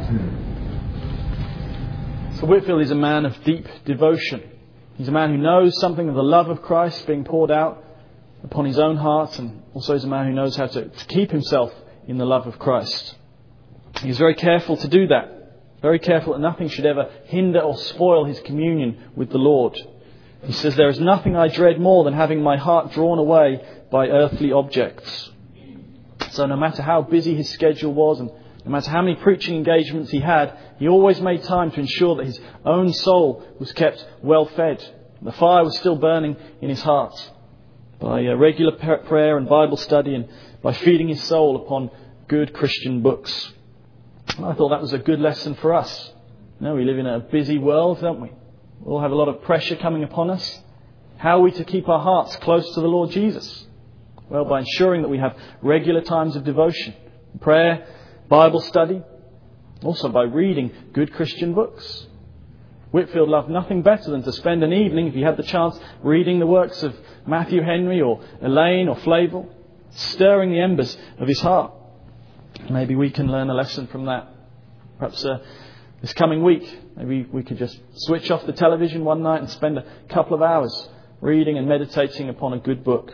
life. So Whitefield is a man of deep devotion. He's a man who knows something of the love of Christ being poured out upon his own heart, and also is a man who knows how to, to keep himself in the love of Christ. He's very careful to do that. Very careful that nothing should ever hinder or spoil his communion with the Lord. He says, there is nothing I dread more than having my heart drawn away by earthly objects. So no matter how busy his schedule was, and no matter how many preaching engagements he had, he always made time to ensure that his own soul was kept well fed. The fire was still burning in his heart by uh, regular prayer and Bible study, and by feeding his soul upon good Christian books. And I thought that was a good lesson for us. You know, we live in a busy world, don't we? We all have a lot of pressure coming upon us. How are we to keep our hearts close to the Lord Jesus? Well, by ensuring that we have regular times of devotion, prayer, Bible study, also by reading good Christian books. Whitefield loved nothing better than to spend an evening, if he had the chance, reading the works of Matthew Henry or Elaine or Flavel, stirring the embers of his heart. Maybe we can learn a lesson from that. Perhaps uh, this coming week, maybe we could just switch off the television one night and spend a couple of hours reading and meditating upon a good book.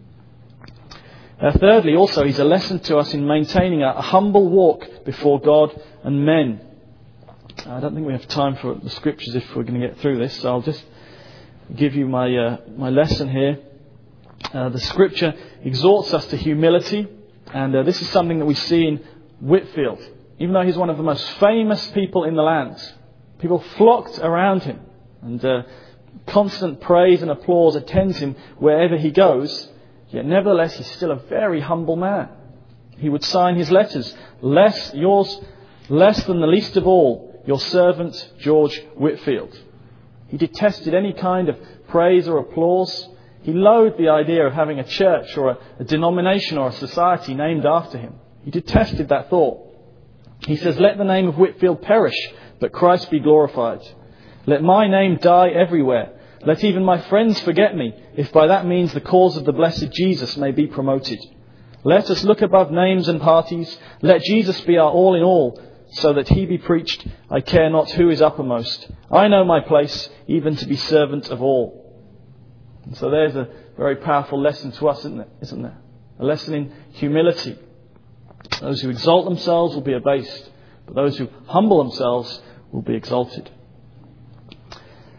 Uh, thirdly, also, he's a lesson to us in maintaining a, a humble walk before God and men. I don't think we have time for the scriptures if we're going to get through this, so I'll just give you my uh, my lesson here. Uh, the scripture exhorts us to humility, and uh, this is something that we see in Whitefield. Even though he's one of the most famous people in the land, people flocked around him, and uh, constant praise and applause attends him wherever he goes. Yet nevertheless, he's still a very humble man. He would sign his letters, less yours, less than the least of all, your servant George Whitefield. He detested any kind of praise or applause. He loathed the idea of having a church or a, a denomination or a society named after him. He detested that thought. He says, let the name of Whitefield perish, but Christ be glorified. Let my name die everywhere. Let even my friends forget me, if by that means the cause of the blessed Jesus may be promoted. Let us look above names and parties. Let Jesus be our all in all, so that he be preached. I care not who is uppermost. I know my place, even to be servant of all. And so there's a very powerful lesson to us, isn't it? Isn't there? A lesson in humility. Those who exalt themselves will be abased, but those who humble themselves will be exalted.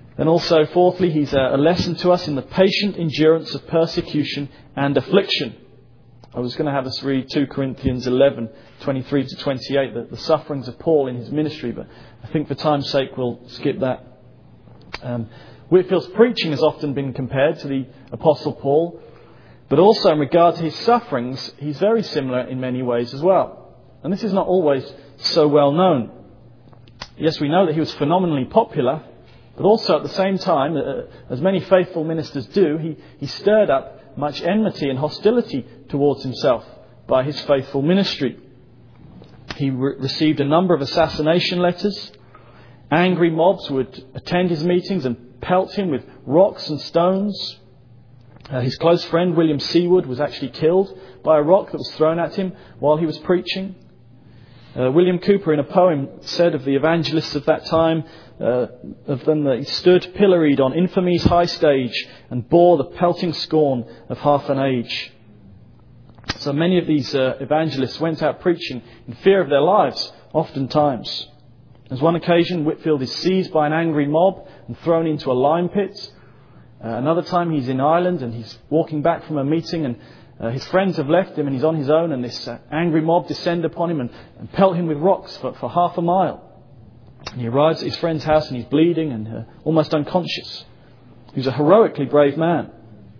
Then also, fourthly, he's a lesson to us in the patient endurance of persecution and affliction. I was going to have us read two Corinthians eleven, twenty-three to twenty-eight, the, the sufferings of Paul in his ministry, but I think for time's sake we'll skip that. Um, Whitfield's preaching has often been compared to the Apostle Paul, but also in regard to his sufferings, he's very similar in many ways as well. And this is not always so well known. Yes, we know that he was phenomenally popular, but also at the same time, uh, as many faithful ministers do, he, he stirred up much enmity and hostility towards himself by his faithful ministry. He re- received a number of assassination letters. Angry mobs would attend his meetings and pelt him with rocks and stones. Uh, his close friend William Seward was actually killed by a rock that was thrown at him while he was preaching. Uh, William Cooper, in a poem, said of the evangelists of that time, uh, of them that he stood pilloried on infamy's high stage and bore the pelting scorn of half an age. So many of these uh, evangelists went out preaching in fear of their lives, oftentimes. There's one occasion Whitefield is seized by an angry mob and thrown into a lime pit. Uh, another time he's in Ireland and he's walking back from a meeting and uh, his friends have left him and he's on his own, and this uh, angry mob descend upon him and, and pelt him with rocks for, for half a mile. And he arrives at his friend's house and he's bleeding and uh, almost unconscious. He was a heroically brave man.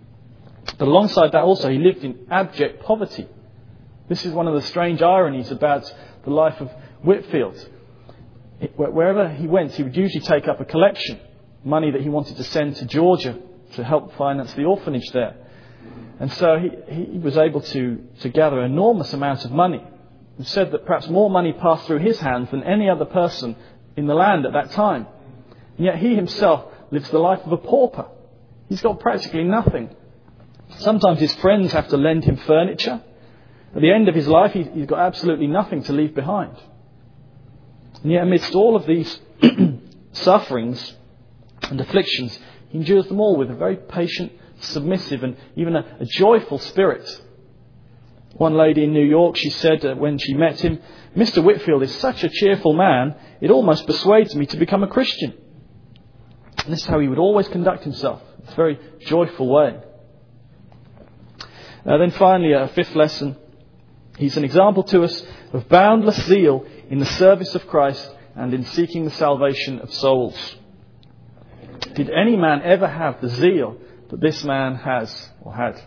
But alongside that also he lived in abject poverty. This is one of the strange ironies about the life of Whitefield. It, wherever he went, he would usually take up a collection, money that he wanted to send to Georgia to help finance the orphanage there. And so he, he was able to, to gather an enormous amount of money. It said that perhaps more money passed through his hands than any other person in the land at that time. And yet he himself lives the life of a pauper. He's got practically nothing. Sometimes his friends have to lend him furniture. At the end of his life, he, he's got absolutely nothing to leave behind. And yet amidst all of these sufferings and afflictions, he endures them all with a very patient, submissive and even a, a joyful spirit. One lady in New York, she said uh, when she met him, "Mister Whitefield is such a cheerful man, it almost persuades me to become a Christian." And this is how he would always conduct himself. It's a very joyful way. Uh, then finally, a fifth lesson. He's an example to us of boundless zeal in the service of Christ and in seeking the salvation of souls. Did any man ever have the zeal that this man has or had?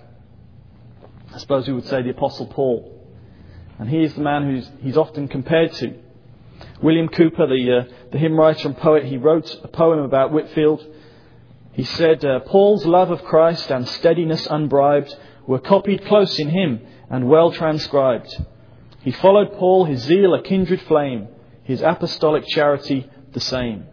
I suppose we would say the Apostle Paul. And he is the man who's he's often compared to. William Cooper, the, uh, the hymn writer and poet, he wrote a poem about Whitefield. He said, uh, Paul's love of Christ and steadiness unbribed were copied close in him and well transcribed. He followed Paul, his zeal a kindred flame, his apostolic charity the same.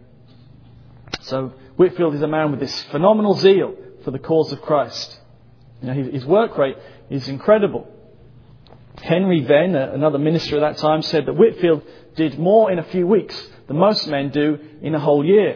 So Whitefield is a man with this phenomenal zeal for the cause of Christ. You know, his, his work rate is incredible. Henry Venn, another minister at that time, said that Whitefield did more in a few weeks than most men do in a whole year.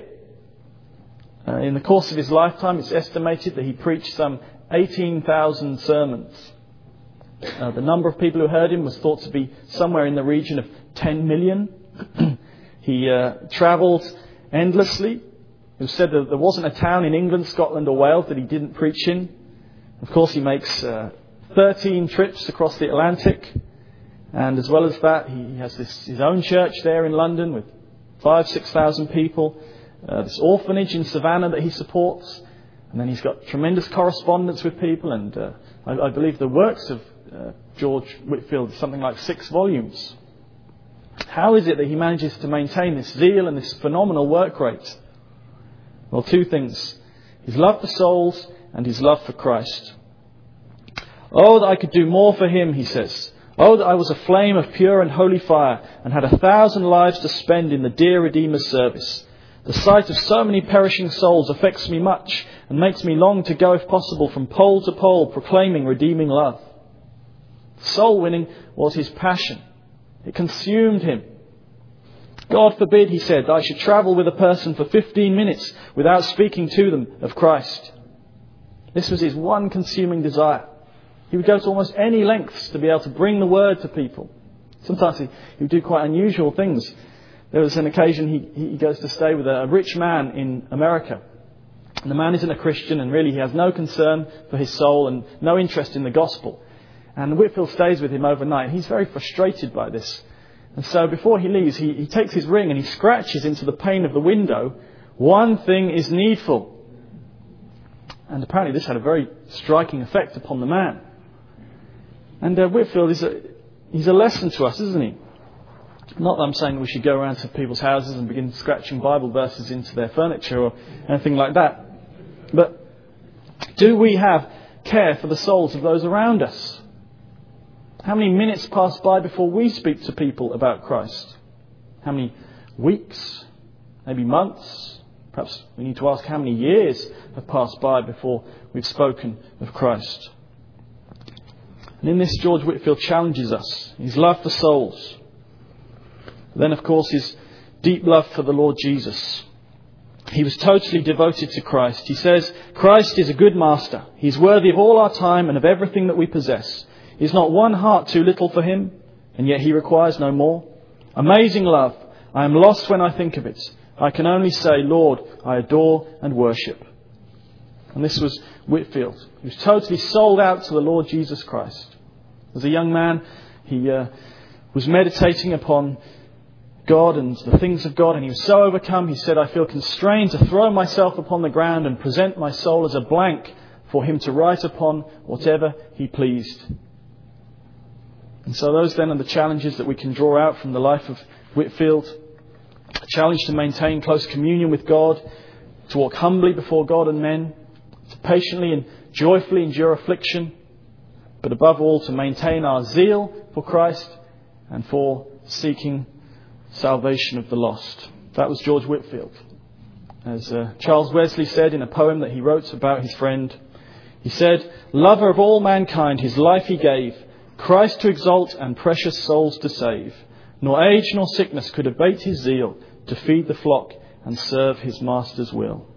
Uh, in the course of his lifetime, it's estimated that he preached some eighteen thousand sermons. Uh, the number of people who heard him was thought to be somewhere in the region of ten million. He uh, travelled endlessly. It was said that there wasn't a town in England, Scotland or Wales that he didn't preach in. Of course, he makes uh, thirteen trips across the Atlantic. And as well as that, he has this, his own church there in London with five, six thousand people. Uh, this orphanage in Savannah that he supports. And then he's got tremendous correspondence with people. And uh, I, I believe the works of uh, George Whitefield is something like six volumes. How is it that he manages to maintain this zeal and this phenomenal work rate? Well, two things. His love for souls and his love for Christ. Oh, that I could do more for him, he says. Oh, that I was a flame of pure and holy fire and had a thousand lives to spend in the dear Redeemer's service. The sight of so many perishing souls affects me much and makes me long to go, if possible, from pole to pole, proclaiming redeeming love. Soul winning was his passion. It consumed him. God forbid, he said, that I should travel with a person for fifteen minutes without speaking to them of Christ. This was his one consuming desire. He would go to almost any lengths to be able to bring the word to people. Sometimes he, he would do quite unusual things. There was an occasion he, he goes to stay with a rich man in America. And the man isn't a Christian, and really he has no concern for his soul and no interest in the gospel. And Whitefield stays with him overnight. He's very frustrated by this. And so before he leaves, he, he takes his ring and he scratches into the pane of the window, "One thing is needful." And apparently this had a very striking effect upon the man. And uh, Whitefield is a, he's a lesson to us, isn't he? Not that I'm saying we should go around to people's houses and begin scratching Bible verses into their furniture or anything like that. But do we have care for the souls of those around us? How many minutes pass by before we speak to people about Christ? How many weeks? Maybe months? Perhaps we need to ask how many years have passed by before we've spoken of Christ. And in this, George Whitefield challenges us. His love for souls. Then, of course, his deep love for the Lord Jesus. He was totally devoted to Christ. He says, "Christ is a good master. He's worthy of all our time and of everything that we possess. Is not one heart too little for him? And yet he requires no more. Amazing love. I am lost when I think of it. I can only say, Lord, I adore and worship." And this was Whitefield. He was totally sold out to the Lord Jesus Christ. As a young man, he uh, was meditating upon God and the things of God, and he was so overcome, he said, "I feel constrained to throw myself upon the ground and present my soul as a blank for him to write upon whatever he pleased." And so those then are the challenges that we can draw out from the life of Whitefield. A challenge to maintain close communion with God, to walk humbly before God and men, to patiently and joyfully endure affliction, but above all to maintain our zeal for Christ and for seeking salvation of the lost. That was George Whitefield. As uh, Charles Wesley said in a poem that he wrote about his friend, he said, "Lover of all mankind, his life he gave, Christ to exalt and precious souls to save. Nor age nor sickness could abate his zeal to feed the flock and serve his master's will."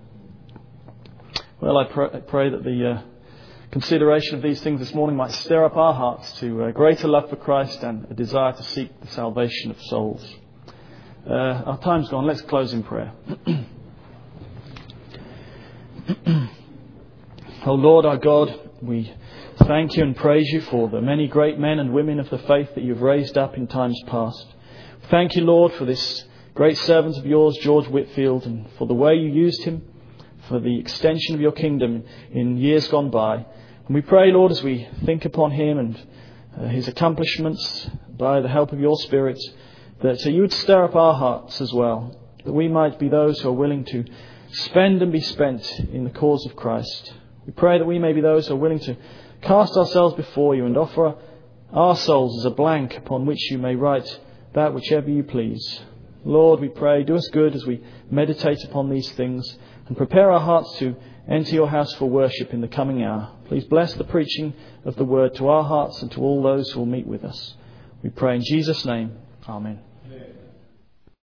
Well, I, pr- I pray that the uh, consideration of these things this morning might stir up our hearts to a greater love for Christ and a desire to seek the salvation of souls. Uh, our time's gone. Let's close in prayer. Oh Lord our God, we thank you and praise you for the many great men and women of the faith that you've raised up in times past. Thank you, Lord, for this great servant of yours, George Whitefield, and for the way you used him for the extension of your kingdom in years gone by. And we pray, Lord, as we think upon him and uh, his accomplishments by the help of your Spirit, that uh, you would stir up our hearts as well, that we might be those who are willing to spend and be spent in the cause of Christ. We pray that we may be those who are willing to cast ourselves before you and offer our souls as a blank upon which you may write that whichever you please. Lord, we pray, do us good as we meditate upon these things and prepare our hearts to enter your house for worship in the coming hour. Please bless the preaching of the word to our hearts and to all those who will meet with us. We pray in Jesus' name. Amen.